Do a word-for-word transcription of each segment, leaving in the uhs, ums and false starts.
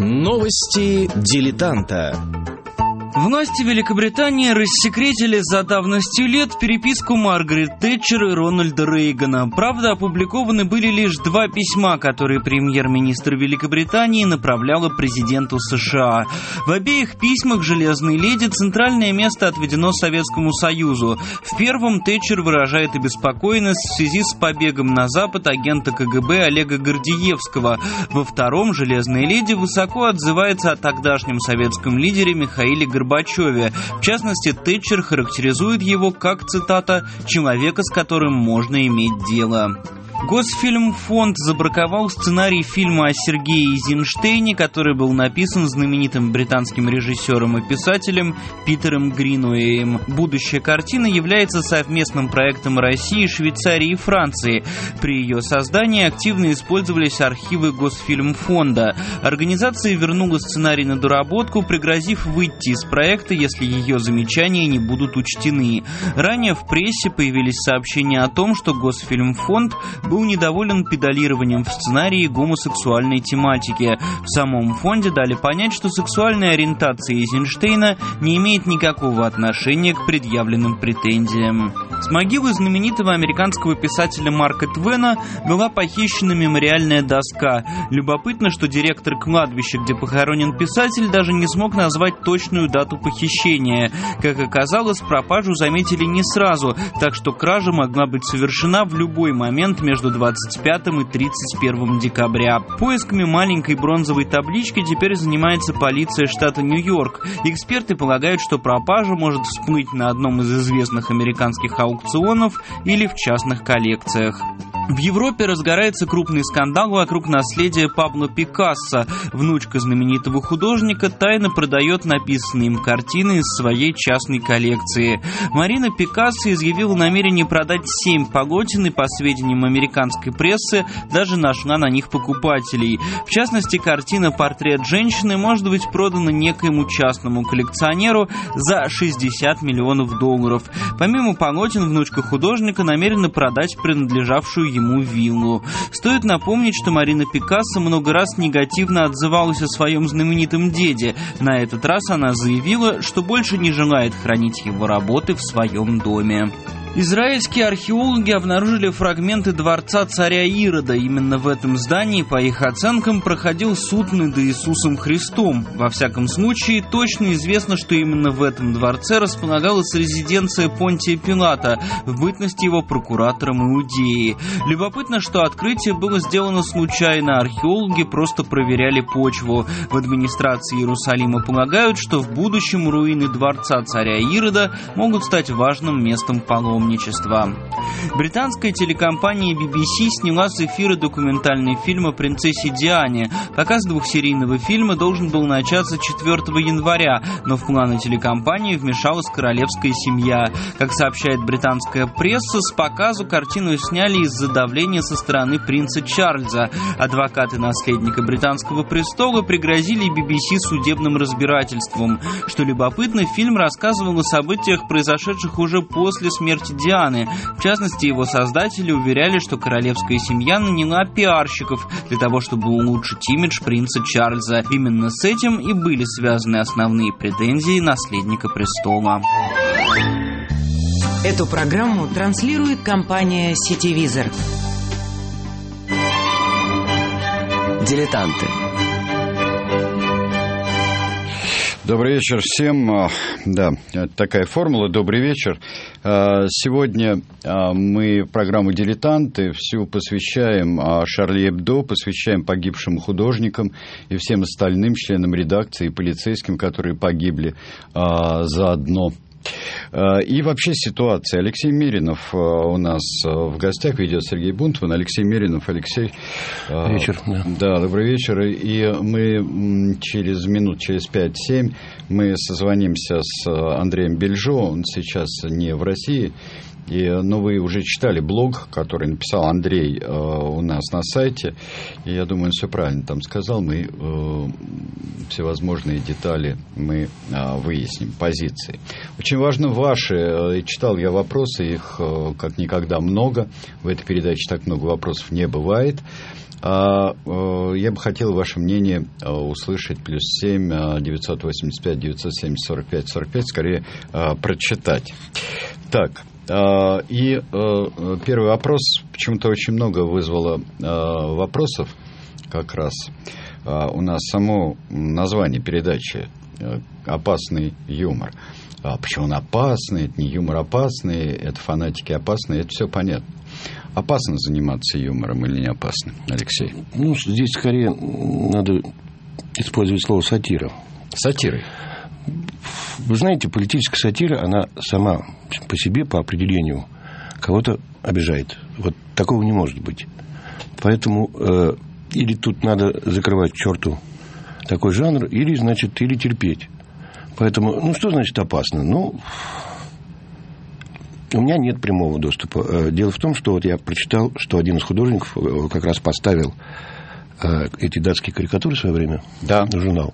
Новости дилетанта. Власти Великобритании рассекретили за давностью лет переписку Маргарет Тэтчер и Рональда Рейгана. Правда, опубликованы были лишь два письма, которые премьер-министр Великобритании направляла президенту США. В обеих письмах «Железной леди» центральное место отведено Советскому Союзу. В первом Тэтчер выражает обеспокоенность в связи с побегом на Запад агента ка гэ бэ Олега Гордеевского. Во втором «Железная леди» высоко отзывается о тогдашнем советском лидере Михаиле Горбачеве. В частности, Тэтчер характеризует его как, цитата, «человека, с которым можно иметь дело». Госфильмфонд забраковал сценарий фильма о Сергее Эйзенштейне, который был написан знаменитым британским режиссером и писателем Питером Гринуэем. Будущая картина является совместным проектом России, Швейцарии и Франции. При ее создании активно использовались архивы Госфильмфонда. Организация вернула сценарий на доработку, пригрозив выйти из проекта, если ее замечания не будут учтены. Ранее в прессе появились сообщения о том, что Госфильмфонд был недоволен педалированием в сценарии гомосексуальной тематики. В самом фонде дали понять, что сексуальная ориентация Эйзенштейна не имеет никакого отношения к предъявленным претензиям. С могилы знаменитого американского писателя Марка Твена была похищена мемориальная доска. Любопытно, что директор кладбища, где похоронен писатель, даже не смог назвать точную дату похищения. Как оказалось, пропажу заметили не сразу, так что кража могла быть совершена в любой момент между между двадцать пятым и тридцать первым декабря. Поисками маленькой бронзовой таблички теперь занимается полиция штата Нью-Йорк. Эксперты полагают, что пропажа может всплыть на одном из известных американских аукционов или в частных коллекциях. В Европе разгорается крупный скандал вокруг наследия Пабло Пикассо. Внучка знаменитого художника тайно продает написанные им картины из своей частной коллекции. Марина Пикассо изъявила намерение продать семь полотен и, по сведениям американской прессы, даже нашла на них покупателей. В частности, картина «Портрет женщины» может быть продана некоему частному коллекционеру за шестьдесят миллионов долларов. Помимо полотен, внучка художника намерена продать принадлежавшую ему виллу. Стоит напомнить, что Марина Пикассо много раз негативно отзывалась о своем знаменитом деде. На этот раз она заявила, что больше не желает хранить его работы в своем доме. Израильские археологи обнаружили фрагменты дворца царя Ирода. Именно в этом здании, по их оценкам, проходил суд над Иисусом Христом. Во всяком случае, точно известно, что именно в этом дворце располагалась резиденция Понтия Пилата, в бытности его прокуратором Иудеи. Любопытно, что открытие было сделано случайно, археологи просто проверяли почву. В администрации Иерусалима полагают, что в будущем руины дворца царя Ирода могут стать важным местом паломничества. Британская телекомпания би би си сняла с эфира документальный фильм о принцессе Диане. Показ двухсерийного фильма должен был начаться четвёртого января, но в планы телекомпании вмешалась королевская семья. Как сообщает британская пресса, с показу картину сняли из-за давления со стороны принца Чарльза. Адвокаты наследника британского престола пригрозили би би си судебным разбирательством. Что любопытно, фильм рассказывал о событиях, произошедших уже после смерти Дианы. В частности, его создатели уверяли, что королевская семья наняла пиарщиков для того, чтобы улучшить имидж принца Чарльза. Именно с этим и были связаны основные претензии наследника престола. Эту программу транслирует компания «Сетевизор». Дилетанты. Добрый вечер всем. Да, такая формула. Добрый вечер. Сегодня мы программу «Дилетанты» всю посвящаем Шарли Эбдо, посвящаем погибшим художникам и всем остальным членам редакции и полицейским, которые погибли заодно. И вообще ситуация. Алексей Меринов у нас в гостях, ведет Сергей Бунтман. Алексей Меринов. Алексей. Вечер. Да. Да, добрый вечер. И мы через минут, через пять-семь мы созвонимся с Андреем Бельжо. Он сейчас не в России. И, ну, вы уже читали блог, который написал Андрей э, у нас на сайте. И я думаю, он все правильно там сказал. Мы э, всевозможные детали мы э, выясним, позиции. Очень важно ваши. Э, читал я вопросы, их э, как никогда много. В этой передаче так много вопросов не бывает. Я бы хотел ваше мнение услышать. Плюс семь девятьсот восемьдесят пять девятьсот семьдесят сорок пять сорок пять, скорее прочитать. Так, и первый вопрос. Почему-то очень много вызвало вопросов как раз. У нас само название передачи «Опасный юмор». А почему он опасный? Это не юмор опасный, это фанатики опасные, это все понятно. Опасно заниматься юмором или не опасно, Алексей? Ну, здесь скорее надо использовать слово «сатира». Сатирой? Вы знаете, политическая сатира, она сама по себе, по определению, кого-то обижает. Вот такого не может быть. Поэтому э, или тут надо закрывать к черту такой жанр, или, значит, или терпеть. Поэтому, ну, что значит опасно? Ну, у меня нет прямого доступа. Дело в том, что вот я прочитал, что один из художников как раз поставил эти датские карикатуры в свое время, да, на журнал.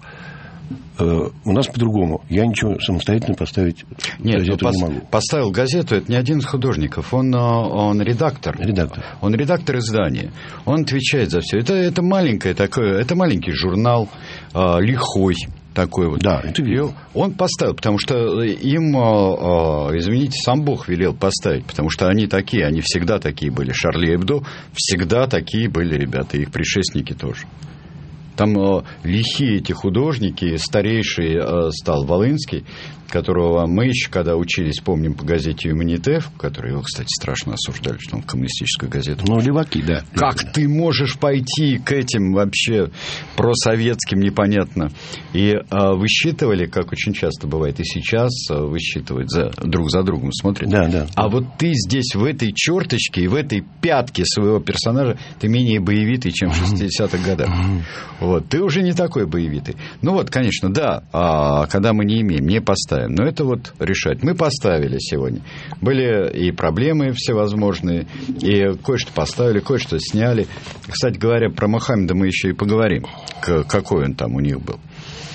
У нас по-другому. Я ничего самостоятельно поставить Нет, газету пос- не могу. Поставил газету, это не один из художников. Он, он редактор. Редактор. Он редактор издания. Он отвечает за все. Это, это маленькое такое, это маленький журнал, э, лихой такой вот. Да, это видел. Он поставил, потому что им, э, э, извините, сам Бог велел поставить, потому что они такие, они всегда такие были. Шарли Эбдо всегда такие были ребята, их предшественники тоже. Там э, лихие эти художники, старейший э, стал Волынский, которого мы еще, когда учились, помним по газете «Юманитеф», которую его, кстати, страшно осуждали, что он в коммунистическую газету. Ну, леваки, да. Как да. ты можешь пойти к этим вообще просоветским, непонятно. И э, высчитывали, как очень часто бывает, и сейчас э, высчитывают, за, друг за другом смотрят. Да, да. А вот ты здесь, в этой черточке и в этой пятке своего персонажа, ты менее боевитый, чем в шестидесятых годах. Вот, ты уже не такой боевитый. Ну вот, конечно, да, а когда мы не имеем, не поставим. Но это вот решать. Мы поставили сегодня. Были и проблемы всевозможные, и кое-что поставили, кое-что сняли. Кстати говоря, про Мохаммеда мы еще и поговорим, какой он там у них был.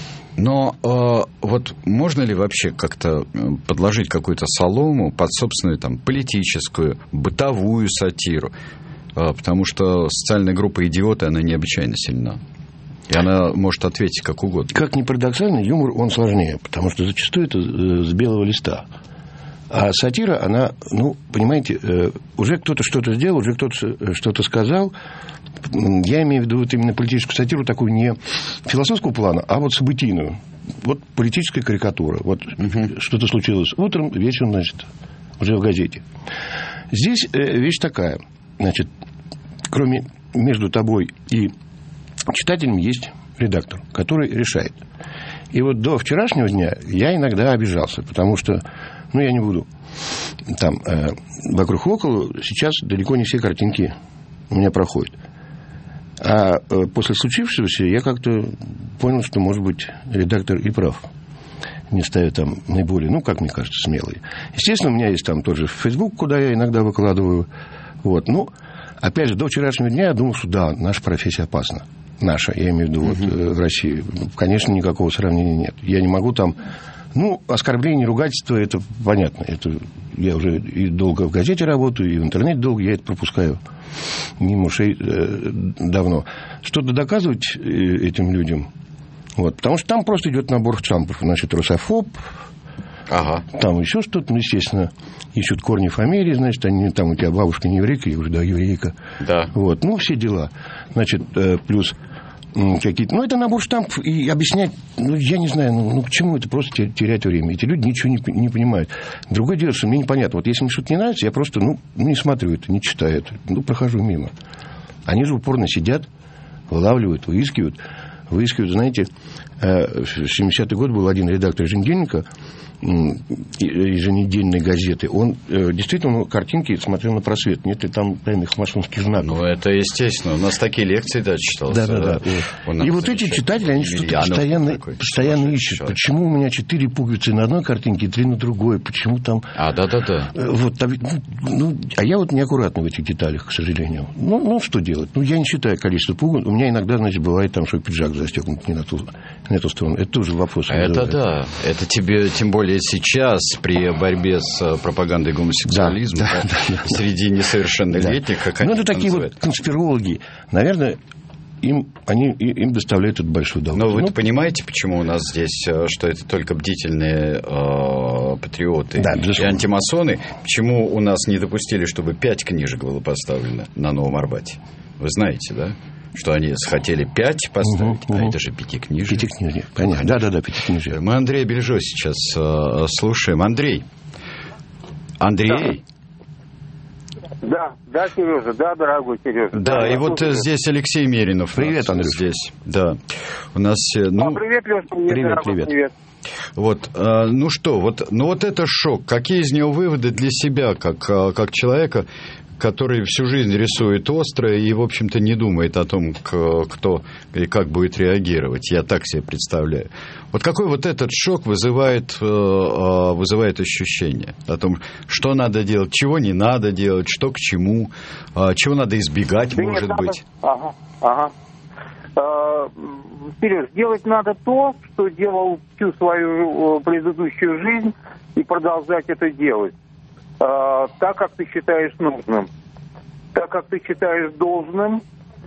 Но э, вот можно ли вообще как-то подложить какую-то солому под собственную там политическую, бытовую сатиру? Э, потому что социальная группа «Идиоты», она необычайно сильна. И она может ответить как угодно. Как ни парадоксально, юмор, он сложнее, потому что зачастую это с белого листа. А сатира, она, ну, понимаете, уже кто-то что-то сделал, уже кто-то что-то сказал. Я имею в виду вот именно политическую сатиру, такую не философского плана, а вот событийную. Вот политическая карикатура. Вот угу. Что-то случилось утром, вечером, значит, уже в газете. Здесь вещь такая. Значит, кроме между тобой и читателем есть редактор, который решает. И вот до вчерашнего дня я иногда обижался, потому что, ну, я не буду там э, вокруг около, сейчас далеко не все картинки у меня проходят. А э, после случившегося я как-то понял, что, может быть, редактор и прав, не ставя там наиболее, ну, как мне кажется, смелые. Естественно, у меня есть там тоже Facebook, куда я иногда выкладываю. Вот, ну, опять же, до вчерашнего дня я думал, что да, наша профессия опасна. Наша, я имею в виду, вот, uh-huh. в России. Конечно, никакого сравнения нет. Я не могу там... Ну, оскорбление, ругательство, это понятно. Это я уже и долго в газете работаю, и в интернете долго, я это пропускаю мимо ушей э, давно. Что-то доказывать э, этим людям, вот, потому что там просто идет набор штампов. Значит, русофоб, ага. Там еще что-то, ну, естественно, ищут корни фамилии, значит, они, там у тебя бабушка не еврейка, я говорю, да, еврейка. Да. Вот, ну, все дела. Значит, э, плюс... какие-то... Ну, это набор штампов, и объяснять, ну, я не знаю, ну, ну к чему это просто терять время. Эти люди ничего не, не понимают. Другое дело, что мне непонятно. Вот если мне что-то не нравится, я просто, ну, не смотрю это, не читаю это, ну, прохожу мимо. Они же упорно сидят, вылавливают, выискивают. Выискивают, знаете, в семидесятый год был один редактор еженедельника, еженедельной газеты, он действительно картинки смотрел на просвет. Нет ли там тайных масонских знаков? Ну, это естественно. У нас такие лекции, да, читался. Да, да, да. И вот эти читатели, они что-то постоянно, постоянно ищут. Человек. Почему у меня четыре пуговицы на одной картинке и три на другой? Почему там... А, да-да-да. Вот, ну, а я вот неаккуратный в этих деталях, к сожалению. Ну, ну, что делать? Ну, я не считаю количество пуговиц. У меня иногда, значит, бывает там, что пиджак застегнут не на ту, не на ту сторону. Это тоже вопрос. Это да. Это тебе, тем более, более сейчас при борьбе с пропагандой гомосексуализма да, да, да, среди несовершеннолетних, да. как они Ну, это такие вот конспирологи. Наверное, им, они, им доставляют это большое удовольствие. Но вы ну, понимаете, почему у нас здесь, что это только бдительные э, патриоты да, и антимасоны? Почему у нас не допустили, чтобы пять книжек было поставлено на Новом Арбате? Вы знаете, да? Что они хотели пять поставить, угу, а угу. это же пятикнижие. Пятикнижие, понятно. Да-да-да, пятикнижие. Мы Андрея Бельжо сейчас э, слушаем. Андрей. Андрей. Да, да, Сережа, да, дорогой Сережа. Да, да и вот слушаю. Здесь Алексей Меринов. Привет, Андрей. Здесь, да. У нас... Ну... А, привет, Леша, привет, привет, дорогой, привет. привет. Вот, э, ну что, вот, ну вот это шок. Какие из него выводы для себя, как, как человека, который всю жизнь рисует остро и, в общем-то, не думает о том, кто и как будет реагировать. Я так себе представляю. Вот какой вот этот шок вызывает, вызывает ощущение о том, что надо делать, чего не надо делать, что к чему, чего надо избегать, да может нет, быть. Надо... Ага, ага. Сереж, делать надо то, что делал всю свою предыдущую жизнь, и продолжать это делать. Так, как ты считаешь нужным, так, как ты считаешь должным,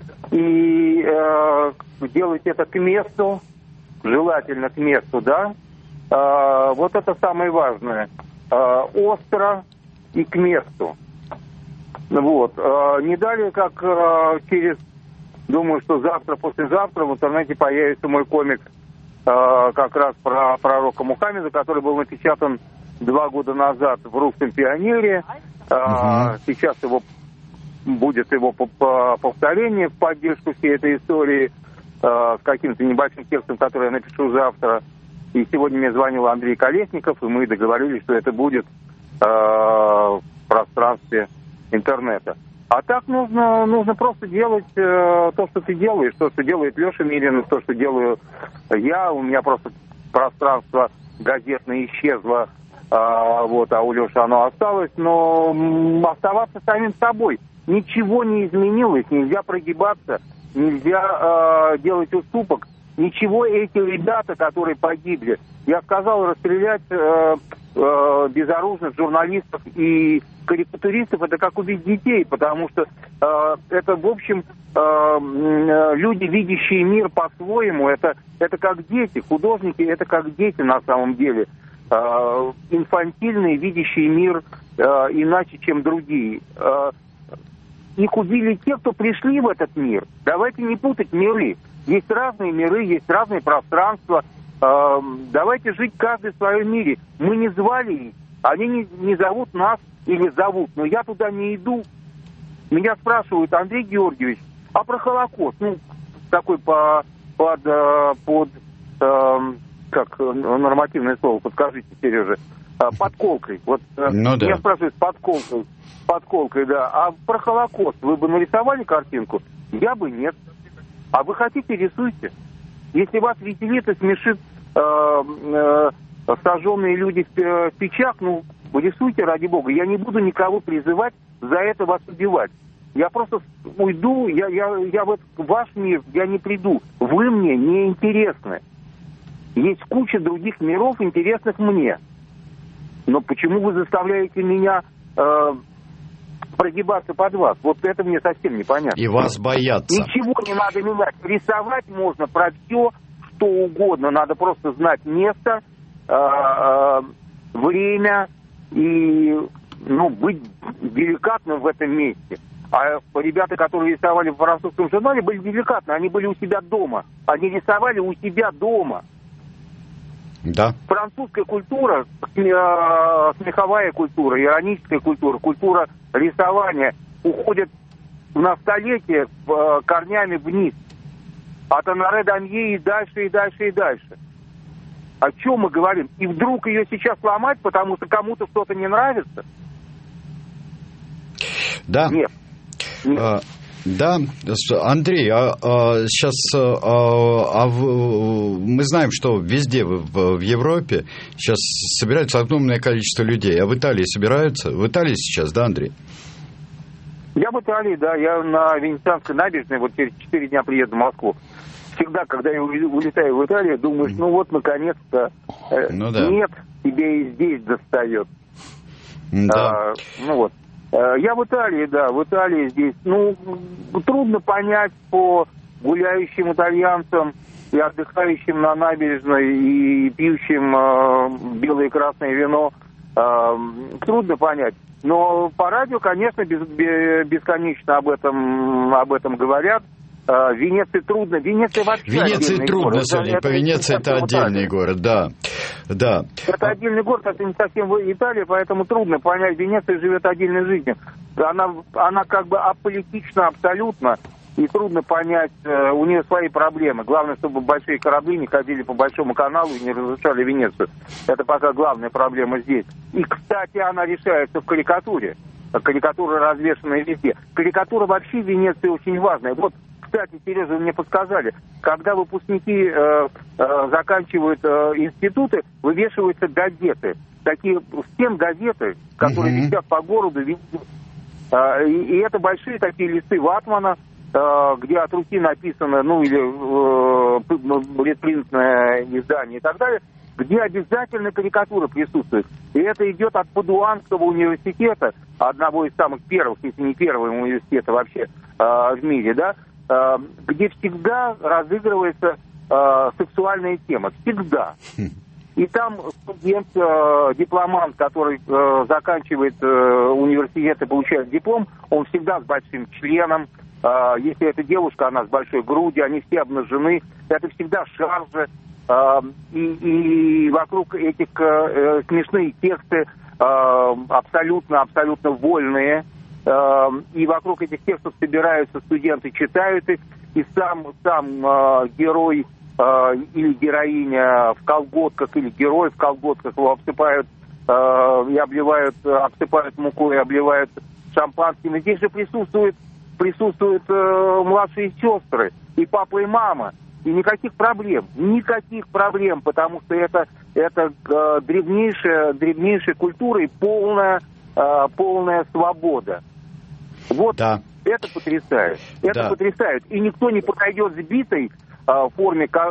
и э, делать это к месту, желательно к месту, да, э, вот это самое важное, э, остро и к месту. Вот, э, не далее, как э, через, думаю, что завтра, послезавтра в интернете появится мой комикс э, как раз про пророка Мухаммеда, который был напечатан два года назад в «Русском пионере». Uh-huh. Сейчас его будет его повторение в поддержку всей этой истории с каким-то небольшим текстом, который я напишу завтра. И сегодня мне звонил Андрей Колесников, и мы договорились, что это будет в пространстве интернета. А так нужно, нужно просто делать то, что ты делаешь, то, что делает Леша Миринов, то, что делаю я. У меня просто пространство газетное исчезло. А, вот, а у Леши оно осталось, но оставаться самим собой. Ничего не изменилось, нельзя прогибаться, нельзя э, делать уступок. Ничего эти ребята, которые погибли, я сказал, расстрелять э, э, безоружных журналистов и карикатуристов, это как убить детей, потому что э, это, в общем, э, люди, видящие мир по-своему, это, это как дети, художники, это как дети на самом деле. Uh, инфантильные, видящие мир uh, иначе, чем другие. Uh, их убили те, кто пришли в этот мир. Давайте не путать миры. Есть разные миры, есть разные пространства. Uh, давайте жить каждый в своем мире. Мы не звали их. Они не, не зовут нас или зовут, но я туда не иду. Меня спрашивают: Андрей Георгиевич, а про Холокост? Ну, такой по, под... под uh, как нормативное слово, подскажите, Сережа, подколкой. Вот ну, да. Я спрашиваю, с подколкой, подколкой, да. А про Холокост вы бы нарисовали картинку? Я бы нет. А вы хотите, рисуйте. Если вас веселит и смешит э, э, сожженные люди в печах, ну, рисуйте, ради бога. Я не буду никого призывать за это вас убивать. Я просто уйду, я, я, я в ваш мир, я не приду. Вы мне не интересны. Есть куча других миров, интересных мне. Но почему вы заставляете меня э, прогибаться под вас? Вот это мне совсем непонятно. И вас боятся. Ничего не надо менять. Рисовать можно про все, что угодно. Надо просто знать место, э, э, время и ну, быть деликатным в этом месте. А ребята, которые рисовали в французском журнале, были деликатны. Они были у себя дома. Они рисовали у себя дома. Да. Французская культура, смеховая культура, ироническая культура, культура рисования уходит на столетие корнями вниз. От Оноре Домье и дальше, и дальше, и дальше. О чем мы говорим? И вдруг ее сейчас ломать, потому что кому-то что-то не нравится? Да. Нет. Нет. А... Да, Андрей, а, а сейчас а, а в, мы знаем, что везде в, в Европе сейчас собирается огромное количество людей, а в Италии собираются? В Италии сейчас, да, Андрей? Я в Италии, да, я на Венецианской набережной, вот через четыре дня приеду в Москву. Всегда, когда я улетаю в Италию, думаешь, ну вот, наконец-то, Ну, да. Нет, тебе и здесь достает. Да. А, ну вот. Я в Италии, да, в Италии здесь, ну, трудно понять по гуляющим итальянцам и отдыхающим на набережной и пьющим э, белое и красное вино, э, трудно понять. Но по радио, конечно, без, бесконечно об этом, об этом говорят. В Венеции трудно. Венеция вообще Венеции трудно город. судить. Это, по Венеции это отдельный город, да. да. Это отдельный город, это не совсем Италия, поэтому трудно понять. Венеция живет отдельной жизнью. Она, она как бы аполитична абсолютно, и трудно понять, у нее свои проблемы. Главное, чтобы большие корабли не ходили по большому каналу и не разрушали Венецию. Это пока главная проблема здесь. И, кстати, она решается в карикатуре. Карикатура развешанная везде. Карикатура вообще в Венеции очень важная. Вот, кстати, Сережа, вы мне подсказали, когда выпускники э, э, заканчивают э, институты, вывешиваются газеты. Такие, всем газеты, которые mm-hmm. висят по городу, э, и, и это большие такие листы ватмана, э, где от руки написано, ну, или э, редпринтное издание и так далее, где обязательно карикатура присутствует. И это идет от Падуанского университета, одного из самых первых, если не первого университета вообще э, в мире, да, э, где всегда разыгрывается э, сексуальная тема. Всегда. И там студент, э, дипломант, который э, заканчивает э, университет и получает диплом, он всегда с большим членом. Э, если это девушка, она с большой грудью, они все обнажены. Это всегда шаржи. И, и вокруг этих э, смешные тексты э, абсолютно, абсолютно вольные. Э, и вокруг этих текстов собираются студенты, читают их. И сам, сам э, герой э, или героиня в колготках, или герой в колготках его обсыпают э, и обливают, обсыпают мукой, обливают шампанским. И здесь же присутствуют, присутствуют э, младшие сестры, и папа, и мама. И никаких проблем, никаких проблем, потому что это, это э, древнейшая, древнейшая культура и полная, э, полная свобода. Вот да. Это потрясает. Это да. потрясает. И никто не подойдет с битой э, в форме э,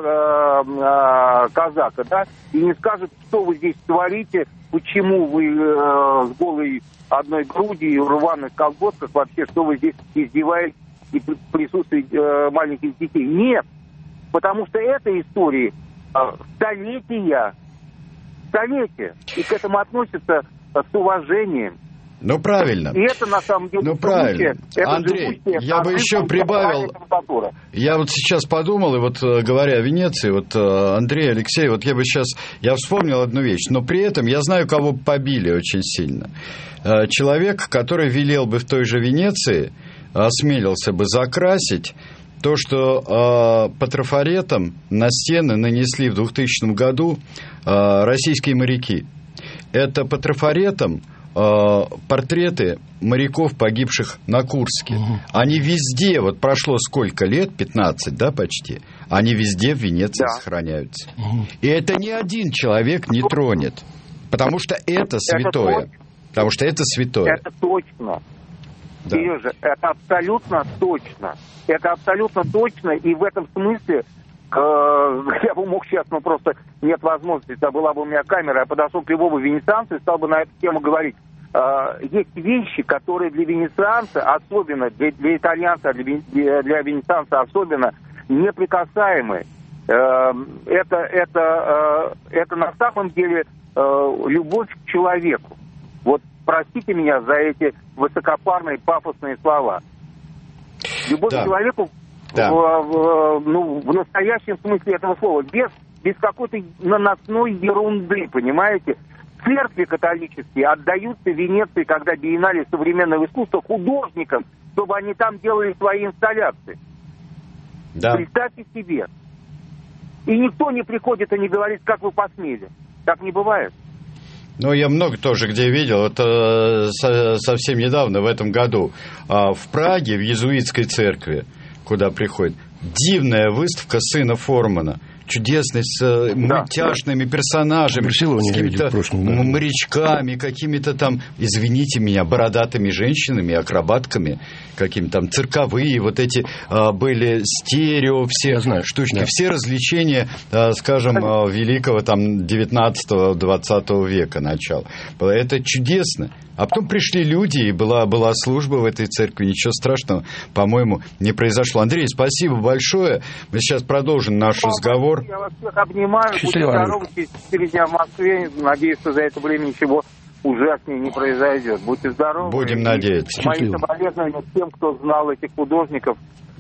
э, казака, да, и не скажет, что вы здесь творите, почему вы э, с голой одной грудью и в рваных колготках вообще, что вы здесь издеваетесь и присутствуете э, маленьких детей. Нет. Потому что этой истории э, столетия, столетия, и к этому относятся э, с уважением. Ну, правильно. И это, на самом деле, ну, правильно. Это Андрей, я бы еще прибавил, я вот сейчас подумал, и вот говоря о Венеции, вот Андрей, Алексей, вот я бы сейчас, я вспомнил одну вещь, но при этом я знаю, кого побили очень сильно. Человек, который велел бы в той же Венеции, осмелился бы закрасить то, что э, по трафаретам на стены нанесли в двухтысячном году э, российские моряки. Это по трафаретам э, портреты моряков, погибших на Курске. Угу. Они везде, вот прошло сколько лет, пятнадцать, да, почти, они везде в Венеции да. сохраняются. Угу. И это ни один человек не тронет, потому что это святое. Это потому что это святое. Это точно. Да. Сережа, это абсолютно точно. Это абсолютно точно, и в этом смысле э, я бы мог сейчас, ну просто нет возможности, если была бы у меня камера, я подошел к любому венецианцу и стал бы на эту тему говорить. Э, есть вещи, которые для венецианца, особенно для, для итальянца, для, для венецианца особенно, неприкасаемы. Э, это, это, э, это на самом деле э, любовь к человеку. Вот простите меня за эти высокопарные, пафосные слова. Любовь да. к человеку да. в, в, ну, в настоящем смысле этого слова, без, без какой-то наносной ерунды, понимаете? Церкви католические отдаются Венеции, когда биеннале современного искусства, художникам, чтобы они там делали свои инсталляции. Да. Представьте себе. И никто не приходит и не говорит, как вы посмели. Так не бывает. Ну, я много тоже где видел, это совсем недавно, в этом году, в Праге, в иезуитской церкви, куда приходит, дивная выставка сына Формана. чудесной, с да. мультяшными персонажами, с какими-то морячками, какими-то там, извините меня, бородатыми женщинами, акробатками, какими-то там цирковые, вот эти а, были стерео, все знаю, штучки, да. все развлечения, а, скажем, а, великого там девятнадцатого-двадцатого века начала. Это чудесно. А потом пришли люди, и была, была служба в этой церкви. Ничего страшного, по-моему, не произошло. Андрей, спасибо большое. Мы сейчас продолжим наш Папа, разговор. Я вас всех обнимаю. Будьте здоровы, через четыре дня в Москве. Надеюсь, что за это время ничего ужаснее не произойдет. Будьте здоровы. Будем надеяться. Мои соболезнования всем, кто знал этих художников,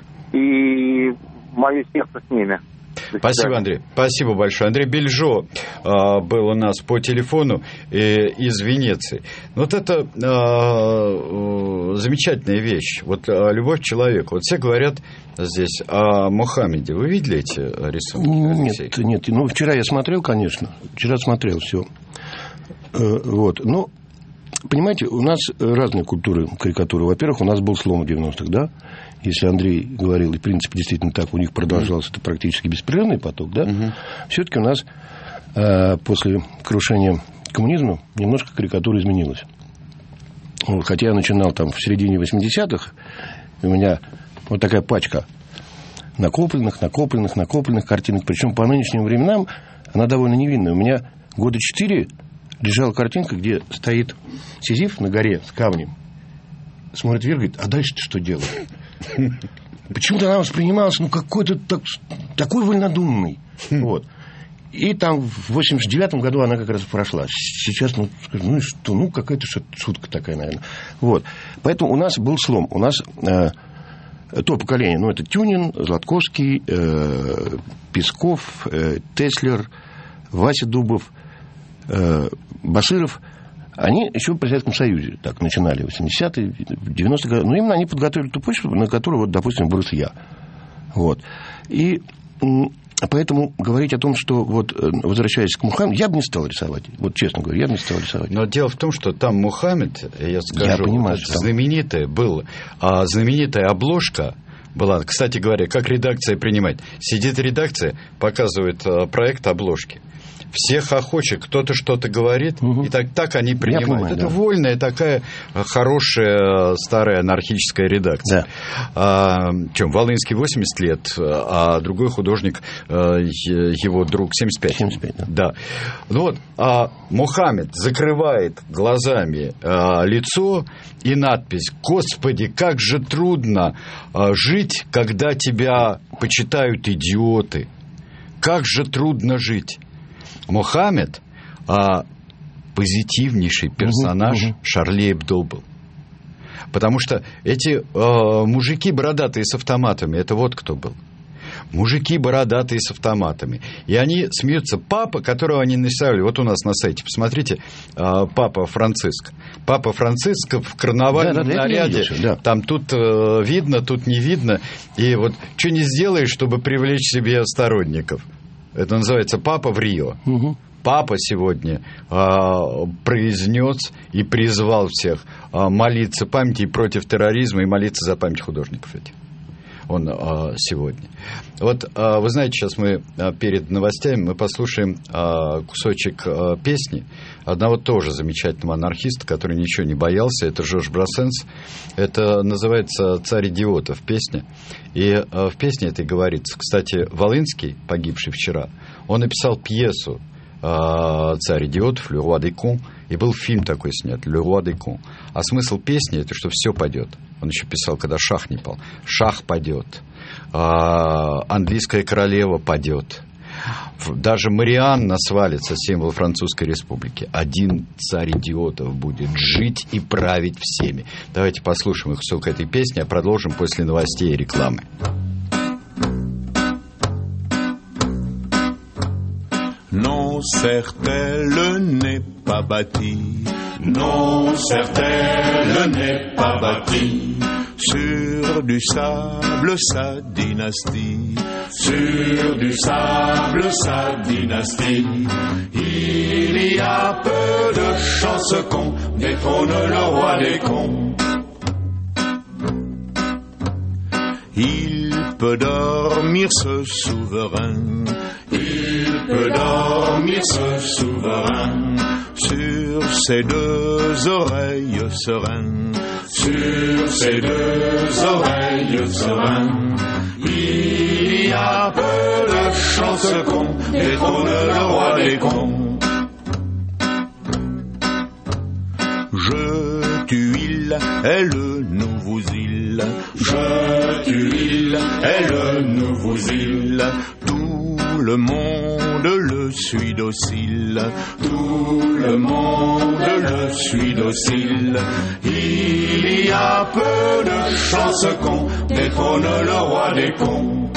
и мое сердце с ними. Спасибо, Андрей. Спасибо большое. Андрей Бельжо э, был у нас по телефону э, из Венеции. Вот это э, э, замечательная вещь. Вот э, любовь к человеку. Вот все говорят здесь о Мухаммеде. Вы видели эти рисунки? Нет, нет. Ну, вчера я смотрел, конечно. Вчера смотрел все. Э, вот. Но, понимаете, у нас разные культуры карикатуры. Во-первых, у нас был слом в девяностых, да? Если Андрей говорил, и в принципе действительно так у них продолжался mm-hmm. это практически беспрерывный поток, да, mm-hmm. все-таки у нас э, после крушения коммунизма немножко карикатура изменилась. Вот, хотя я начинал там в середине восьмидесятых, у меня вот такая пачка накопленных, накопленных, накопленных картинок, причем по нынешним временам она довольно невинная. У меня года четыре лежала картинка, где стоит Сизиф на горе с камнем, смотрит вверх, говорит, а дальше ты что делаешь? Почему-то она воспринималась, ну, какой-то так, такой вольнодумный. Вот. И там в восемьдесят девятом году она как раз прошла. Сейчас, ну, скажем, ну и что? Ну, какая-то шутка такая, наверное. Вот. Поэтому у нас был слом. У нас э, то поколение, ну, это Тюнин, Златковский, э, Песков, э, Теслер, Вася Дубов, э, Басыров. Они еще при Советском Союзе так начинали в восьмидесятые, девяностые годы. Но именно они подготовили ту почву, на которую, вот, допустим, вырос я. Вот. И поэтому говорить о том, что, вот, возвращаясь к Мухаммеду, я бы не стал рисовать. Вот честно говоря, я бы не стал рисовать. Но дело в том, что там Мухаммед, я скажу, я понимаю, знаменитая была, а знаменитая обложка была, кстати говоря, как редакция принимает. Сидит редакция, показывает проект обложки. Все хохочет, кто-то что-то говорит, угу. и так, так они принимают. Понимаю, это да. вольная такая хорошая старая анархическая редакция. Да. А, чем, Волынский восемьдесят лет, а другой художник, его друг, семьдесят пять. семьдесят пять, да. да. Ну вот, а Мухаммед закрывает глазами а, лицо и надпись: «Господи, как же трудно а, жить, когда тебя почитают идиоты! Как же трудно жить!» Мухаммед а, позитивнейший персонаж угу, угу. Шарли Эбдо был. Потому что эти а, мужики бородатые с автоматами, это вот кто был. Мужики бородатые с автоматами. И они смеются. Папа, которого они нарисовали, вот у нас на сайте, посмотрите, а, папа Франциск. Папа Франциск в карнавальном да, да, наряде. Видишь, да. Там тут а, видно, тут не видно. И вот что не сделаешь, чтобы привлечь себе сторонников. Это называется «Папа в Рио». Угу. Папа сегодня а, произнес и призвал всех а, молиться памяти против терроризма и молиться за память художников этих. Он а, сегодня. Вот а, вы знаете, сейчас мы а, перед новостями мы послушаем а, кусочек а, песни одного тоже замечательного анархиста, который ничего не боялся. Это Жорж Брассенс. Это называется «Царь идиотов» песня. И а, в песне этой говорится. Кстати, Волынский, погибший вчера, он написал пьесу а, «Царь идиотов», «Le roi des cons», и был фильм такой снят, «Le roi des cons». А смысл песни – это что все падет. Он еще писал, когда шах не пал. Шах падет, а, английская королева падет, даже Марианна свалится, символ Французской Республики. Один царь идиотов будет жить и править всеми. Давайте послушаем их кусок этой песни, а продолжим после новостей и рекламы. Non, certes, n'est pas bâti. Non, certes, n'est pas bâti. Sur du sable, sa dynastie. Sur du sable, sa dynastie. Il y a peu de chances qu'on détrône le roi des cons. Il peut dormir ce souverain. Il peut dormir ce souverain sur ses deux oreilles sereines, sur ses deux oreilles sereines. Il y a peu de chance qu'on détrône le roi des cons. Je tue il, elle nous vous il. Je tue il, elle nous vous il. Tout le monde le suit docile. Tout le monde le suit docile. Il y a peu de chance qu'on détrône le roi des cons.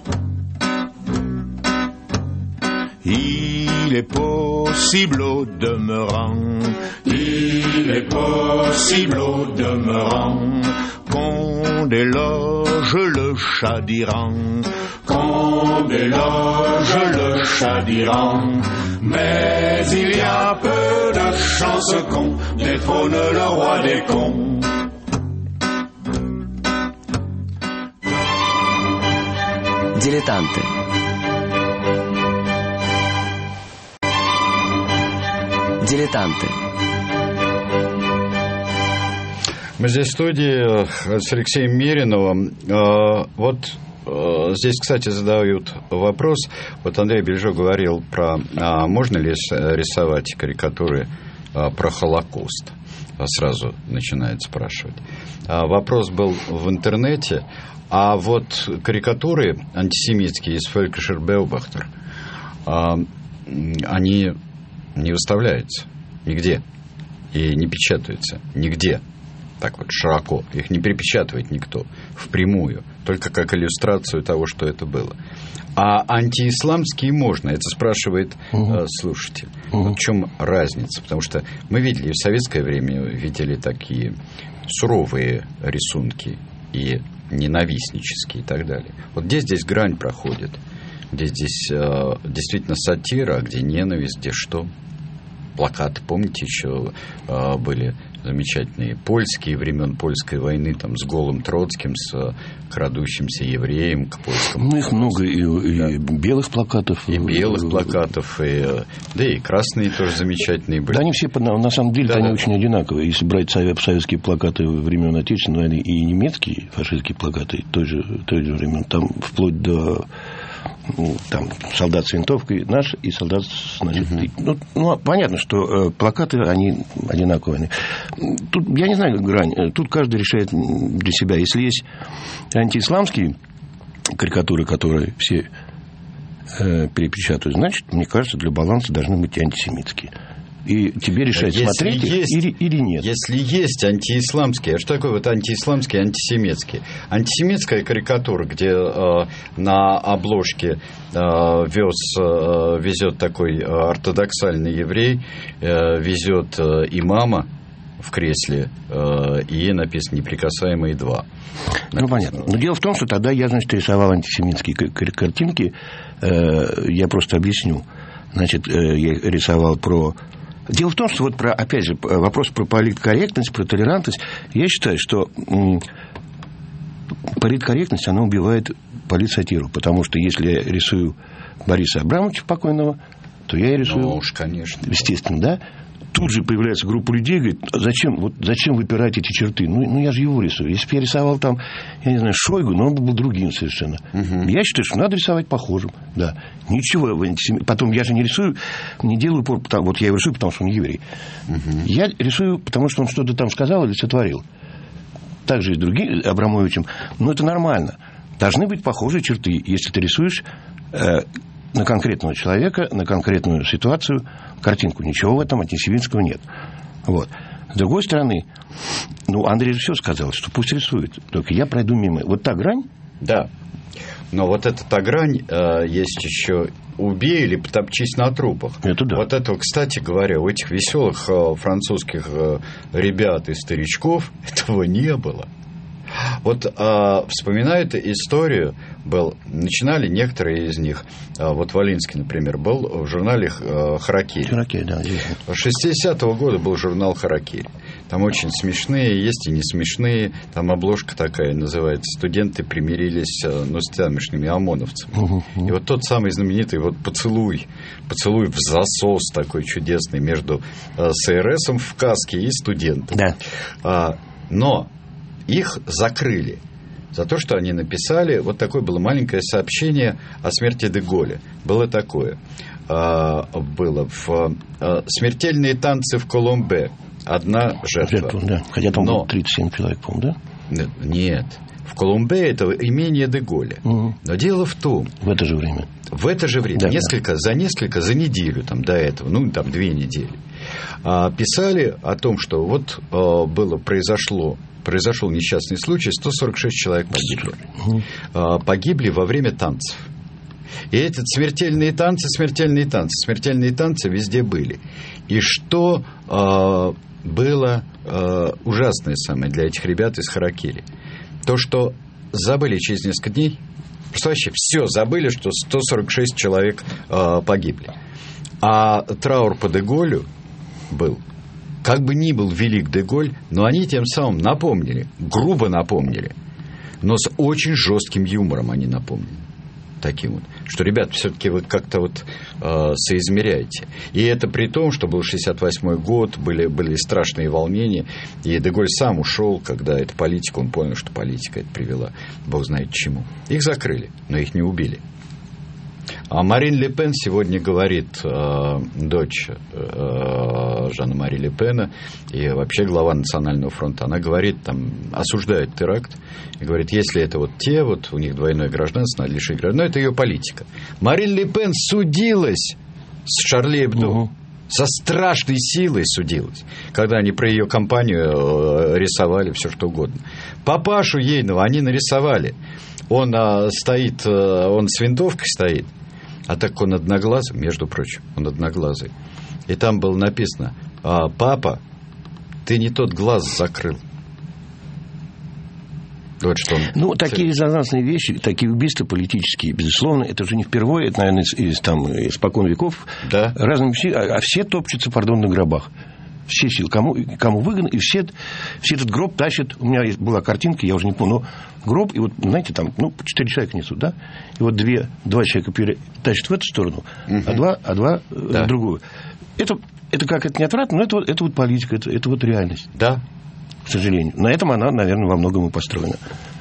Il est possible au demeurant, il est possible au demeurant qu'on déloge le chat d'Iran, qu'on déloge le chat d'Iran. Mais il y a peu de chance qu'on détrône le roi des cons. Дилетанты. Дилетанты. Мы здесь в студии с Алексеем Мериновым. Вот здесь, кстати, задают вопрос. Вот Андрей Бельжо говорил про, а можно ли рисовать карикатуры про Холокост. Сразу начинает спрашивать. Вопрос был в интернете. А вот карикатуры антисемитские из Völkischer Beobachter, они не выставляются нигде и не печатаются нигде так вот широко. Их не перепечатывает никто впрямую, только как иллюстрацию того, что это было. А антиисламские можно, это спрашивает угу. э, слушатель. Угу. Вот в чем разница? Потому что мы видели, и в советское время видели такие суровые рисунки и ненавистнические и так далее. Вот где здесь грань проходит? Где здесь э, действительно сатира, а где ненависть, где что? Плакаты, помните, еще э, были замечательные польские, времен польской войны, там, с голым Троцким, с э, крадущимся евреем к поискам. Ну, их много, и, да. и белых плакатов. И белых плакатов, и, да и красные тоже замечательные были. Да, они все, на самом деле, да, они да. очень одинаковые. Если брать советские плакаты времен Отечественной войны и немецкие фашистские плакаты той же, той же времен, там вплоть до... Ну, там солдат с винтовкой наш и солдат с значит, uh-huh. ну, ну, понятно, что э, плакаты, они одинаковые. Тут, я не знаю, грань. Тут каждый решает для себя. Если есть антиисламские карикатуры, которые все э, перепечатывают, значит, мне кажется, для баланса должны быть антисемитские. И тебе решать, если смотреть есть, или, или нет. Если есть антиисламские, а что такое вот антиисламские, антисемитские? Антисемитская карикатура, где э, на обложке э, вез, э, везет такой ортодоксальный еврей, э, везет э, имама в кресле, э, и написано «Неприкасаемые два». Написано. Ну, понятно. Но дело в том, что тогда я, значит, рисовал антисемитские картинки. Э, я просто объясню. Значит, э, я рисовал про... Дело в том, что вот про, опять же, вопрос про политкорректность, про толерантность. Я считаю, что м, политкорректность, она убивает политсатиру. Потому что если я рисую Бориса Абрамовича покойного, то я и рисую... Ну уж, конечно. Естественно, да? Тут же появляется группа людей, говорит, зачем, вот, зачем выпирать эти черты? Ну, ну, я же его рисую. Если бы я рисовал там, я не знаю, Шойгу, но он был другим совершенно. Угу. Я считаю, что надо рисовать похожим. Да. Ничего в антисеми... Потом я же не рисую, не делаю упор, потому... вот я его рисую, потому что он еврей. Угу. Я рисую, потому что он что-то там сказал или сотворил. Так же и другим Абрамовичем. Но это нормально. Должны быть похожие черты. Если ты рисуешь... Э, на конкретного человека, на конкретную ситуацию, картинку. Ничего в этом антисемитского нет. Вот. С другой стороны, ну, Андрей же все сказал, что пусть рисует. Только я пройду мимо. Вот та грань... Да. Но вот эта та грань, э, есть еще убей или потопчись на трупах. Это да. Вот этого, кстати говоря, у этих веселых э, французских э, ребят и старичков этого не было. Вот а, вспоминают историю, был, начинали некоторые из них, а, вот Волинский, например, был в журнале а, «Харакири». «Харакири», да. шестидесятого года был журнал «Харакири». Там очень смешные, есть и не смешные. Там обложка такая называется: «Студенты примирились, ну, с тамошними ОМОНовцами». Uh-huh. И вот тот самый знаменитый вот поцелуй, поцелуй в засос такой чудесный между СРСом в каске и студентом. Да. А, но их закрыли за то, что они написали. Вот такое было маленькое сообщение о смерти де Голля. Было такое. А, было в а, «Смертельные танцы в Коломбе». Одна жертва. Жертва, да. Хотя там Но... было тридцать семь человек, по-моему, да? Нет. В Коломбе это имение де Голля. Угу. Но дело в том... В это же время. В это же время. Да, несколько, да. За несколько, за неделю там, до этого, ну, там, две недели, а, писали о том, что вот а, было, произошло, произошел несчастный случай, сто сорок шесть человек погибли. Угу. А, погибли во время танцев. И эти смертельные танцы, смертельные танцы, смертельные танцы везде были. И что а, было а, ужасное самое для этих ребят из Харакири? То, что забыли через несколько дней, что вообще все забыли, что сто сорок шесть человек э, погибли. А траур по де Голлю был. Как бы ни был велик де Голль, но они тем самым напомнили, грубо напомнили, но с очень жестким юмором они напомнили. Таким вот, что, ребят, все-таки вы как-то вот э, соизмеряете. И это при том, что был шестьдесят восьмой год, были, были страшные волнения, и де Голль сам ушел, когда эта политика, он понял, что политика это привела, бог знает к чему. Их закрыли, но их не убили. А Марин Ле Пен сегодня говорит, э, дочь э, Жана-Мари Ле Пена и вообще глава Национального фронта, она говорит, там, осуждает теракт, и говорит, если это вот те, вот у них двойное гражданство, надо лишить гражданства, но это ее политика. Марин Ле Пен судилась с Шарли Эбдо, угу. со страшной силой судилась, когда они про ее кампанию рисовали все что угодно. Папашу ейного они нарисовали. Он а, стоит, а, он с винтовкой стоит, а так он одноглазый, между прочим, он одноглазый. И там было написано, а, папа, ты не тот глаз закрыл. Вот что он... Ну, такие резонансные вещи, такие убийства политические, безусловно, это же не впервые, это, наверное, из, из, там, испокон веков. Да. Разные вещи, а, а все топчутся, пардон, на гробах. Все силы, кому, кому выгодно, и все, все этот гроб тащат. У меня была картинка, я уже не помню, но гроб, и вот, знаете, там, ну, четыре человека несут, да? И вот две, два человека тащат в эту сторону, угу. а два, а два да. в другую. Это, это как, это не отвратно, но это, это вот политика, это, это вот реальность. Да. К сожалению. На этом она, наверное, во многом и построена.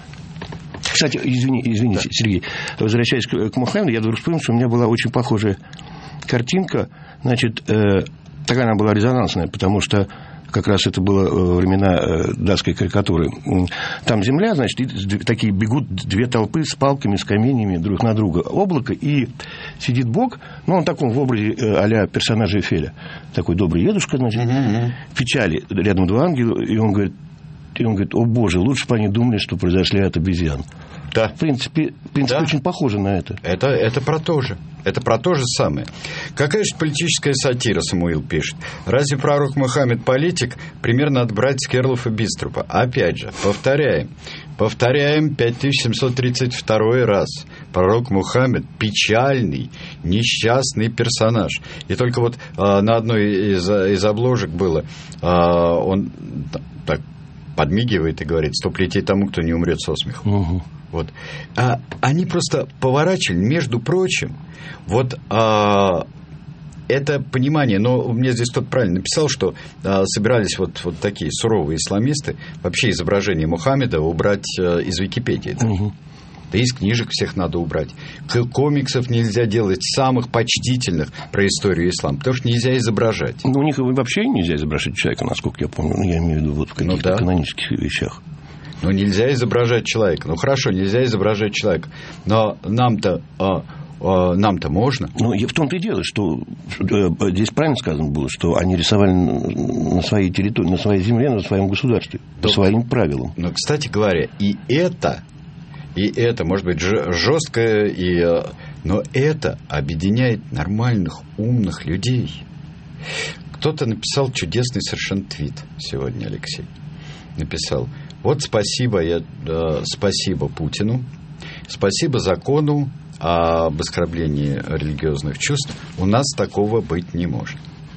Кстати, извини, извините, да. Сергей, возвращаясь к, к Мухаммеду, я вдруг вспомнил, что у меня была очень похожая картинка. Значит, э, такая она была резонансная, потому что как раз это было во времена датской карикатуры. Там земля, значит, и такие бегут две толпы с палками, с каменьями друг на друга. Облако, и сидит Бог, ну, он в таком в образе а-ля персонажа Эфеля. Такой добрый дедушка, значит, uh-huh. в печали. Рядом два ангела, и он говорит, и он говорит, о, Боже, лучше бы они думали, что произошли от обезьян. Да. В принципе, в принципе да. очень похоже на это. это. Это про то же. Это про то же самое. Какая же политическая сатира, Самуил пишет. Разве пророк Мухаммед политик? Примерно надо брать с Керлов и Биструпа. Опять же, повторяем. Повторяем пять тысяч семьсот тридцать второй раз. Пророк Мухаммед печальный, несчастный персонаж. И только вот а, на одной из, из обложек было, а, он так подмигивает и говорит, сто плетей тому, кто не умрет со смеху. Угу. Вот. А они просто поворачивали, между прочим, вот а, это понимание, но мне здесь кто-то правильно написал, что а, собирались вот, вот такие суровые исламисты вообще изображение Мухаммеда убрать а, из Википедии. Да? Угу. Да из книжек всех надо убрать. Комиксов нельзя делать самых почтительных про историю ислама, потому что нельзя изображать. Ну, у них вообще нельзя изображать человека, насколько я помню. Ну, я имею в виду вот в каких-то ну, да. канонических вещах. Ну, нельзя изображать человека. Ну, хорошо, нельзя изображать человека. Но нам-то, а, а, нам-то можно. Ну, в том-то и дело, что здесь правильно сказано было, что они рисовали на своей территории, на своей земле, на своем государстве, по своим правилам. Но, кстати говоря, и это, и это, может быть, жесткое, и, но это объединяет нормальных, умных людей. Кто-то написал чудесный совершенно твит сегодня, Алексей. Написал: вот спасибо, я, э, спасибо Путину, спасибо закону об оскорблении религиозных чувств, у нас такого быть не может.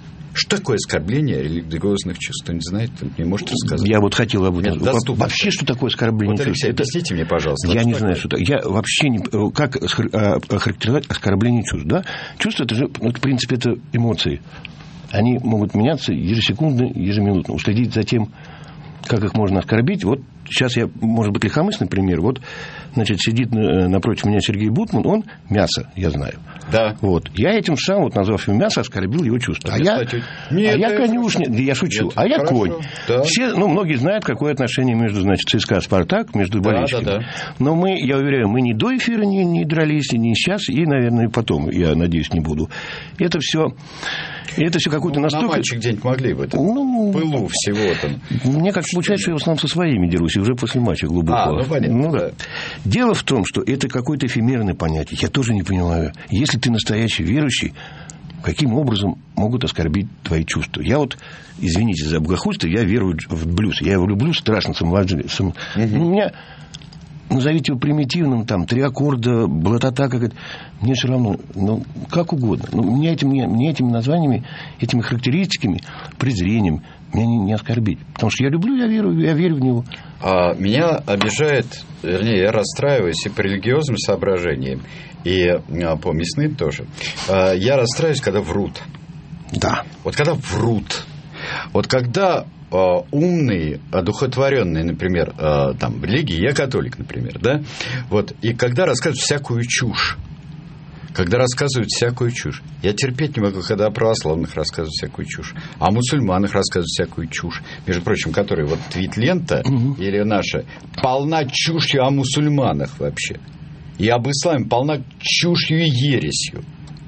Что такое оскорбление религиозных чувств? Кто не знает, не может рассказать. Я вот хотел об этом. Вообще, что такое оскорбление вот, чувств? Алексей, объясните мне, пожалуйста. Я вот не что знаю, такое? что это. Я вообще не... Как охарактеризовать оскорбление чувств, да? Чувства, это же, ну, в принципе, это эмоции. Они могут меняться ежесекундно, ежеминутно. Уследить за тем, как их можно оскорбить. Вот сейчас я, может быть, легкомысленный пример. Вот, значит, сидит напротив меня Сергей Бутман, он мясо, я знаю. Да. Вот. Я этим самым, вот, назвав его мясо, оскорбил его чувства. А, я, нет, а я конюшня, я шучу, нет, а я хорошо. Конь. Да. Все, ну, многие знают, какое отношение между, значит, ЦСКА «Спартак», между болельщиками. Да, да, да. Но мы, я уверяю, мы ни до эфира не, не дрались, ни сейчас, и, наверное, и потом, я надеюсь, не буду. Это все... Это все какой-то ну, настолько... На матче где-нибудь могли бы, там, ну, пылу всего там. Мне как получается, что я в основном со своими дерусь, и уже после матча глубоко. А, ну, понятно. Ну, да. Дело в том, что это какое-то эфемерное понятие. Я тоже не понимаю. Если ты настоящий верующий, каким образом могут оскорбить твои чувства? Я вот, извините за богохульство, я верую в блюз. Я его люблю страшно, самовлажение. Сам... Угу. У меня... Назовите его примитивным, там, три аккорда, блатата, как это. Мне все равно, ну, как угодно. Но мне, этим, мне, мне этими названиями, этими характеристиками, презрением меня не, не оскорбить. Потому что я люблю, я верю, я верю в него. А меня обижает, вернее, я расстраиваюсь и по религиозным соображениям, и а, по мясным тоже. А, я расстраиваюсь, когда врут. Да. Вот когда врут. Вот когда... умные, одухотворенные, например, там, в религии, я католик, например, да, вот, и когда рассказывают всякую чушь, когда рассказывают всякую чушь, я терпеть не могу, когда о православных рассказывают всякую чушь, о мусульманах рассказывают всякую чушь, между прочим, которые, вот, твит-лента угу. или наша, полна чушью о мусульманах вообще, и об исламе полна чушью и ересью.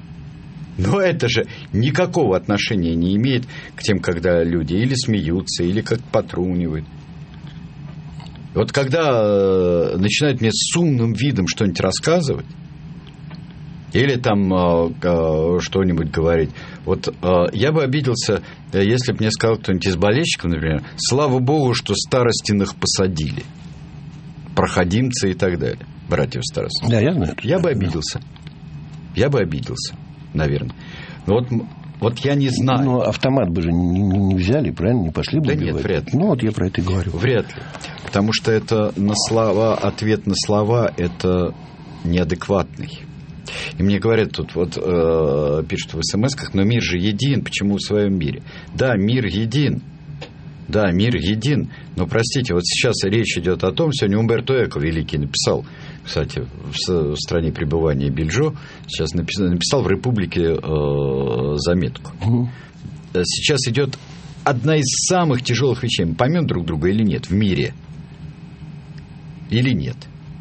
Но это же никакого отношения не имеет к тем, когда люди или смеются, или как потрунивают. Вот когда начинают мне с умным видом что-нибудь рассказывать, или там что-нибудь говорить, вот я бы обиделся, если бы мне сказал кто-нибудь из болельщиков, например, слава богу, что старостиных посадили, проходимцы и так далее, братьев старостиных. Да, я знаю. Я бы обиделся. Я бы обиделся. Наверное. Но вот, вот я не знаю. Но автомат бы же не, не, не взяли, правильно? Не пошли бы да убивать. Нет, вряд ли. Ну, вот я про это и говорю. Вряд ли. Потому что это на слова, ответ на слова, это неадекватный. И мне говорят тут, вот э, пишут в смс-ках, но мир же един, почему в своем мире? Да, мир един. Да, мир един. Но, простите, вот сейчас речь идет о том, сегодня Умберто Эко великий написал, кстати, в стране пребывания Бельжо, сейчас написал, написал в «Републике» э, заметку. Угу. Сейчас идет одна из самых тяжелых вещей. Мы поймем друг друга или нет в мире? Или нет?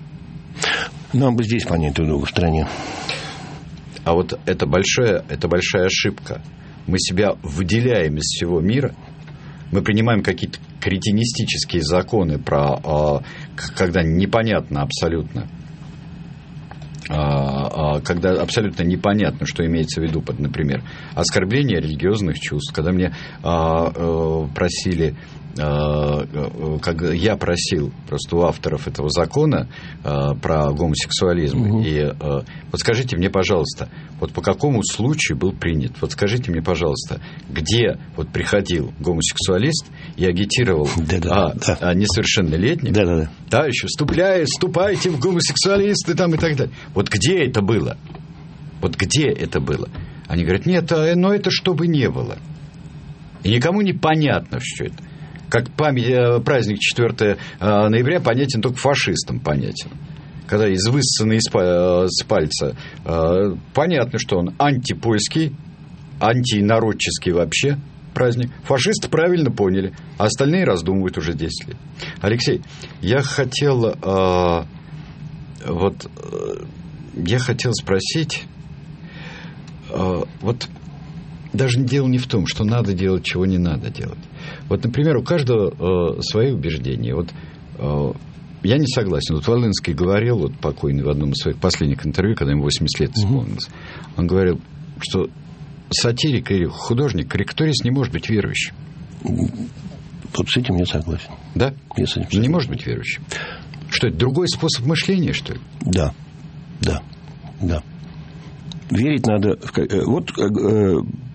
Нам бы здесь понять друг друга в стране. А вот это большая, это большая ошибка. Мы себя выделяем из всего мира. Мы принимаем какие-то кретинистические законы, про, когда непонятно абсолютно, когда абсолютно непонятно, что имеется в виду под, например, оскорбление религиозных чувств. Когда мне просили, когда я просил просто у авторов этого закона про гомосексуализм, угу. и вот скажите мне, пожалуйста, вот по какому случаю был принят? Вот скажите мне, пожалуйста, где вот приходил гомосексуалист и агитировал да, да, а, да. несовершеннолетних, да, да, да. товарищи, вступляя, вступайте в гомосексуалисты там и так далее. Вот где это было? Вот где это было? Они говорят, нет, но это чтобы не было. И никому не понятно, что это. Как память, праздник четвёртого ноября понятен только фашистам понятен. Когда из высосанный из пальца, понятно, что он антипольский, антинародческий вообще праздник. Фашисты правильно поняли, а остальные раздумывают уже десять лет. Алексей, я хотел вот я хотел спросить, вот даже дело не в том, что надо делать, чего не надо делать. Вот, например, у каждого э, свои убеждения. Вот э, я не согласен. Вот Волынский говорил, вот покойный в одном из своих последних интервью, когда ему восемьдесят лет исполнилось, mm-hmm. он говорил, что сатирик или художник, карикатурист не может быть верующим. Вот с этим я согласен. Да? Я с этим согласен. Не может быть верующим. Что это, другой способ мышления, что ли? Да, да, да. Верить надо... В... Вот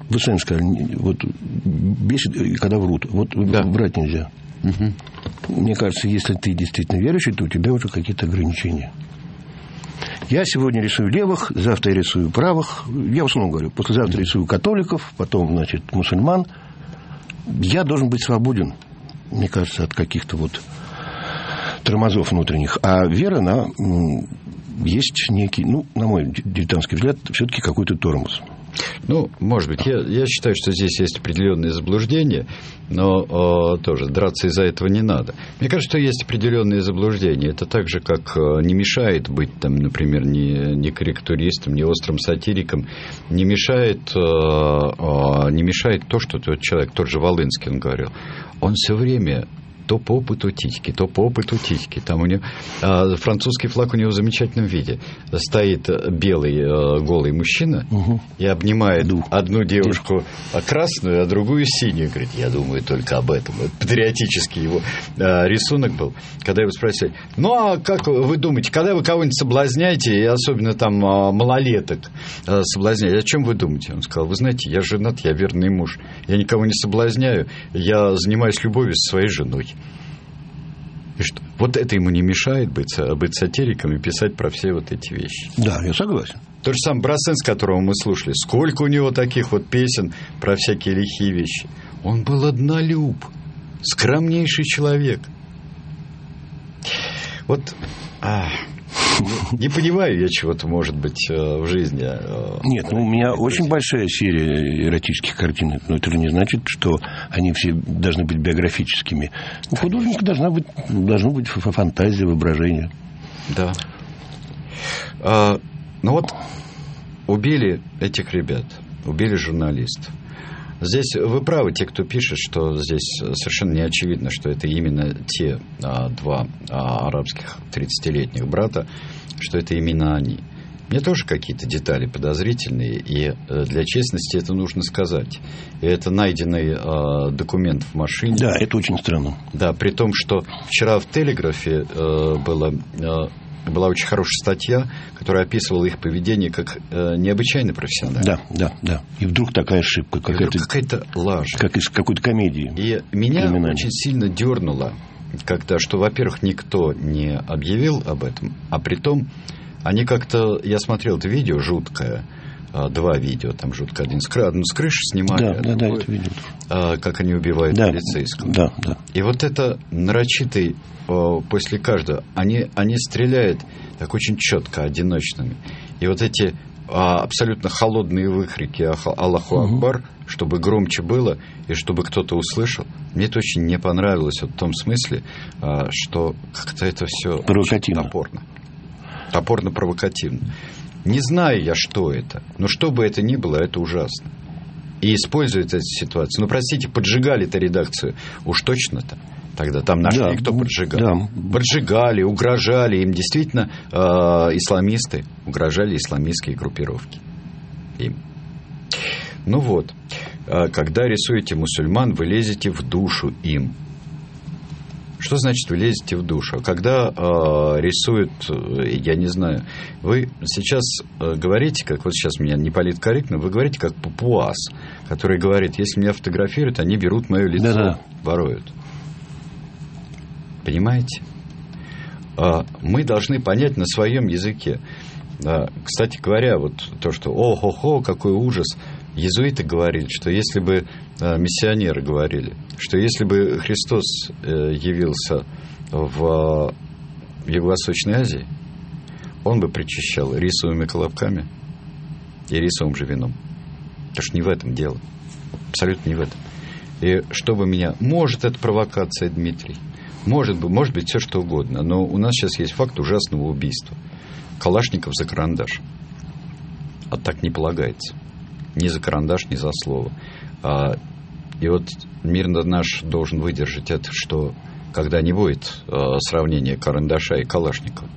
Вы сами сказали, вот бесит, когда врут. Вот да. Врать нельзя. Угу. Мне кажется, если ты действительно верующий, то у тебя уже какие-то ограничения. Я сегодня рисую левых, завтра я рисую правых. Я в основном говорю, послезавтра рисую католиков, потом, значит, мусульман. Я должен быть свободен, мне кажется, от каких-то вот тормозов внутренних. А вера, она есть некий, ну, на мой дилетантский взгляд, все-таки какой-то тормоз. Ну, может быть. Я, я считаю, что здесь есть определенные заблуждения, но о, тоже драться из-за этого не надо. Мне кажется, что есть определенные заблуждения. Это так же, как не мешает быть, там, например, ни, ни карикатуристом, ни острым сатириком. Не мешает, о, о, не мешает то, что тот человек, тот же Волынский, он говорил, он все время... то по опыту титьки, то по опыту титьки. Там у него а, французский флаг у него в замечательном виде. Стоит белый а, голый мужчина угу. и обнимает Дух. одну девушку красную, а другую синюю. Говорит, я думаю только об этом. Это патриотический его а, рисунок был. Когда его спросили, ну а как вы думаете, когда вы кого-нибудь соблазняете, и особенно там а, малолеток а, соблазняете, о чем вы думаете? Он сказал, вы знаете, я женат, я верный муж. Я никого не соблазняю, я занимаюсь любовью со своей женой. И что? Вот это ему не мешает быть, быть сатириком и писать про все вот эти вещи. Да, я согласен. То же самое Брассенс, которого мы слушали. Сколько у него таких вот песен про всякие лихие вещи. Он был однолюб, скромнейший человек. Вот... А... Не понимаю я чего-то, может быть, в жизни. Нет, ну, у меня очень большая серия эротических картин. Но это же не значит, что они все должны быть биографическими. У художника должна быть, должна быть фантазия, воображение. Да. А, ну вот, убили этих ребят, убили журналистов. Здесь вы правы, те, кто пишет, что здесь совершенно не очевидно, что это именно те а, два а, арабских тридцатилетних брата, что это именно они. Мне тоже какие-то детали подозрительные, и для честности это нужно сказать. И это найденный а, документ в машине. Да, это очень странно. Да, при том, что вчера в «Телеграфе» а, было... А, была очень хорошая статья, которая описывала их поведение как э, необычайно профессионально. Да, да, да. И вдруг такая ошибка. Какая-то, какая-то лажа. Как из какой-то комедии. И меня очень сильно дернуло, когда, что, во-первых, никто не объявил об этом, а при том, они как-то... Я смотрел это видео жуткое, два видео, там жутко. Один с, одну с крыши снимали, да, а да, другой, да, это видео. Как они убивают да, полицейского. Да, да. И вот это нарочитый после каждого, они, они стреляют так очень четко, одиночными. И вот эти а, абсолютно холодные выкрики «Аллаху Акбар», угу. чтобы громче было и чтобы кто-то услышал, мне это очень не понравилось вот в том смысле, а, что как-то это все провокативно. Топорно. Топорно-провокативно. Не знаю я, что это, но что бы это ни было, это ужасно. И используют эту ситуацию. Ну, простите, поджигали-то редакцию. Уж точно-то. Тогда там нашли, да, кто поджигал. Да. Поджигали, угрожали. Им действительно э, исламисты угрожали, исламистские группировки. Им. Ну вот. Э, когда рисуете мусульман, вы лезете в душу им. Что значит вы лезете в душу? Когда э, рисуют, я не знаю, вы сейчас э, говорите, как вот сейчас меня не политкорректно, вы говорите как папуас, который говорит, если меня фотографируют, они берут мое лицо, да-да. воруют. Понимаете? Э, мы должны понять на своем языке. Э, кстати говоря, вот то, что о-хо-хо, какой ужас. Иезуиты говорили, что если бы э, миссионеры говорили, что если бы Христос э, явился в, в Юго-Восточной Азии, он бы причащал рисовыми колобками и рисовым же вином. Потому что не в этом дело. Абсолютно не в этом. И чтобы меня... Может, это провокация, Дмитрий. Может быть, может быть, все что угодно. Но у нас сейчас есть факт ужасного убийства. Калашников за карандаш. А так не полагается. Ни за карандаш, ни за слово. А, и вот мир наш должен выдержать это, что когда не будет а, сравнения карандаша и Калашникова.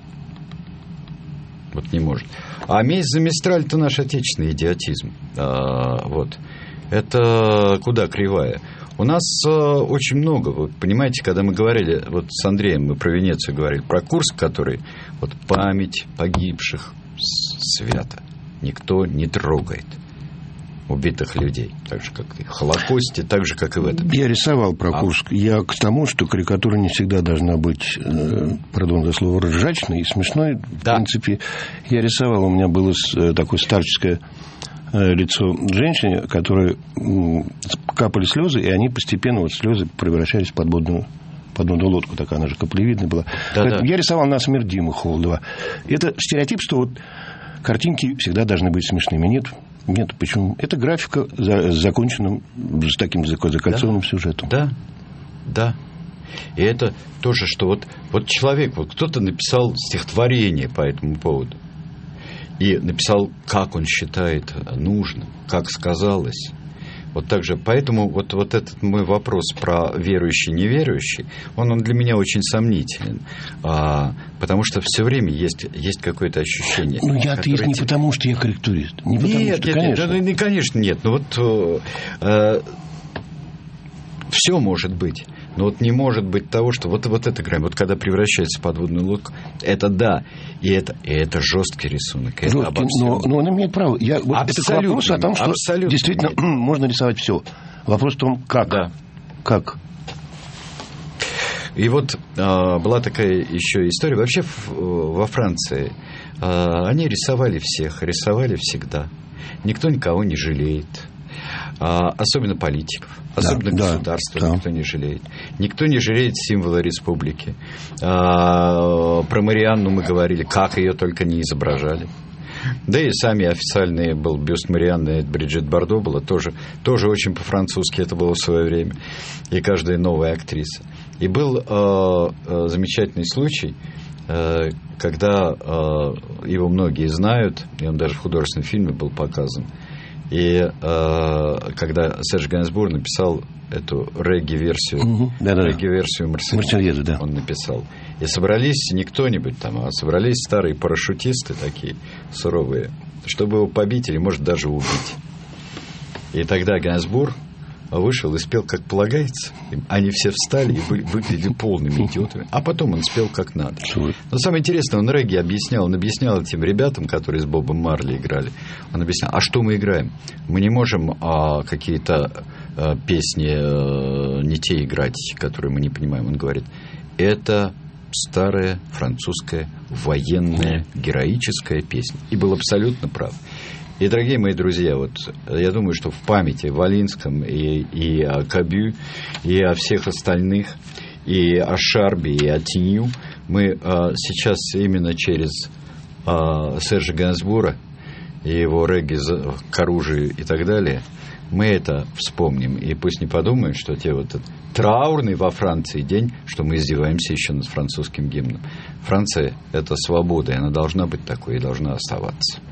Вот не может. А месть за Мистраль — это наш отечественный идиотизм. А, вот. Это куда кривая. У нас а, очень много, вы понимаете, когда мы говорили, вот с Андреем мы про Венецию говорили, про Курск, который вот память погибших свято. Никто не трогает. убитых людей, так же, как и в Холокосте, так же, как и в этом. Я рисовал про а... Курск. Я к тому, что карикатура не всегда должна быть, э, пардон за слово, ржачной и смешной. Да. В принципе, я рисовал, у меня было такое старческое э, лицо женщины, которой э, капали слезы, и они постепенно, вот слезы превращались в подводную, подводную лодку, такая она же каплевидная была. Да, да. Я рисовал на смерть Димы Холодова. Это стереотип, что вот картинки всегда должны быть смешными. Нет. Нет, почему? Это графика за, с законченным, с таким закольцованным да, сюжетом. Да, да. И это тоже, что вот, вот человек, вот кто-то написал стихотворение по этому поводу. И написал, как он считает нужным, как сказалось. Вот так же, поэтому вот, вот этот мой вопрос про верующий, неверующий, он, он для меня очень сомнителен, а, потому что все время есть, есть какое-то ощущение. Ну, я атеист не потому, что я корректурист. Не потому, нет, что, нет, конечно. Нет, да, конечно, нет. Ну, вот э, все может быть. Но вот не может быть того, что вот, вот эта грань, вот когда превращается в подводную лодку, это да, и это, и это жесткий рисунок. Это жесткий, но, но он имеет право. Я, вот это вопрос о том, что действительно нет. Можно рисовать все. Вопрос в том, как. Да. Как. И вот э, была такая еще история. Вообще в, во Франции э, они рисовали всех, рисовали всегда. Никто никого не жалеет. Особенно политиков, особенно да, государства, да, никто да. не жалеет. Никто не жалеет символа республики. А, про Марианну мы говорили, как ее только не изображали. Да и сами официальные был бюст Марианны, это Бриджит Бардо была, тоже, тоже очень по-французски это было в свое время. И каждая новая актриса. И был а, а, замечательный случай, а, когда а, его многие знают, и он даже в художественном фильме был показан. И э, когда Серж Гансбур написал эту регги-версию, угу. регги-версию Марсельеза, да. он написал. И собрались не кто-нибудь там, а собрались старые парашютисты такие суровые, чтобы его побить или, может, даже убить. И тогда Гансбур вышел и спел, как полагается. Они все встали и вы, выглядели полными идиотами. А потом он спел, как надо. Но самое интересное, он регги объяснял. Он объяснял этим ребятам, которые с Бобом Марли играли. Он объяснял, а что мы играем? Мы не можем а, какие-то а, песни а, не те играть, которые мы не понимаем. Он говорит, это старая французская военная героическая песня. И был абсолютно прав. И, дорогие мои друзья, вот я думаю, что в памяти о Волинском и, и о Кабю, и о всех остальных, и о Шарбе, и о Тинью, мы а, сейчас именно через а, Сержа Гансбура и его регги к оружию и так далее, мы это вспомним. И пусть не подумают, что те вот этот траурный во Франции день, что мы издеваемся еще над французским гимном. Франция – это свобода, и она должна быть такой и должна оставаться.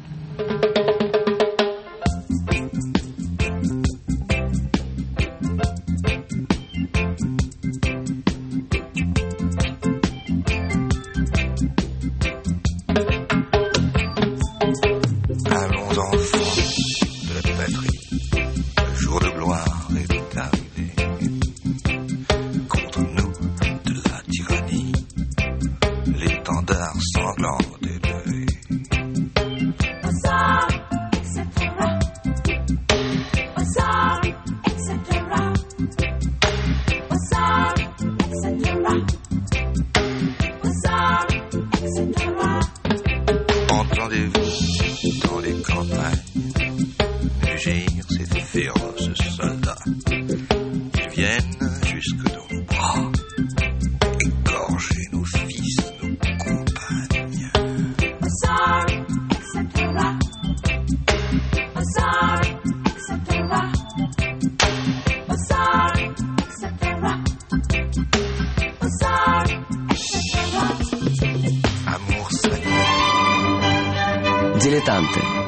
Дилетанты.